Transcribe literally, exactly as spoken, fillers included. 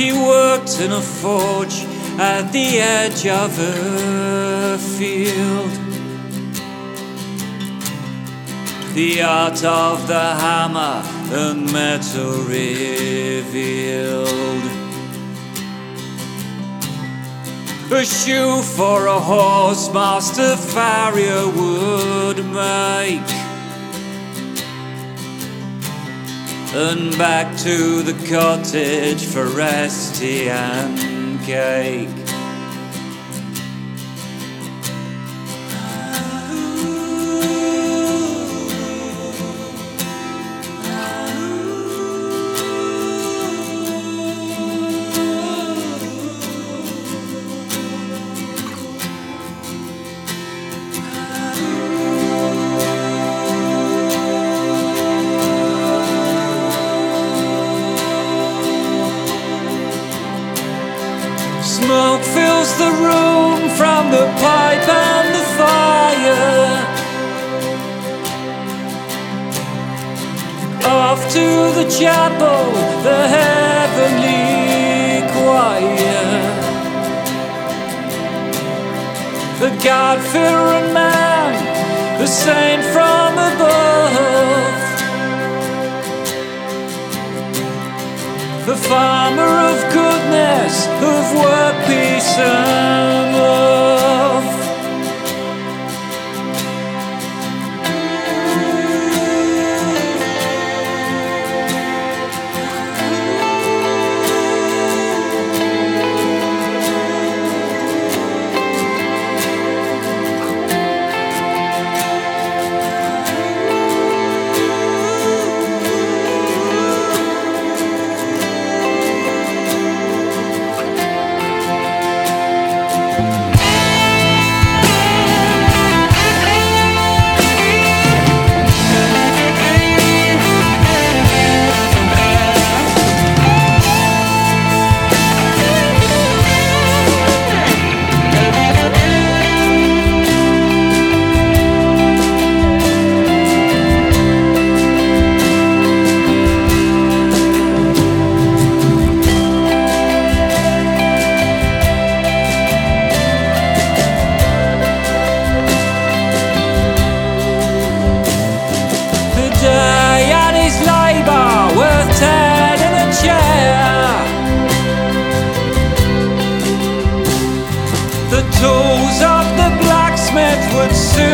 He worked in a forge at the edge of a field. The art of the hammer and metal revealed. A shoe for a horse master farrier would make, and back to the cottage for rest, tea and cake. Smoke fills the room from the pipe and the fire. Off to the chapel, the heavenly choir. The God-fearing man, the saint from above, the farmer of goodness, of work, peace and love. The tools of the blacksmith would soon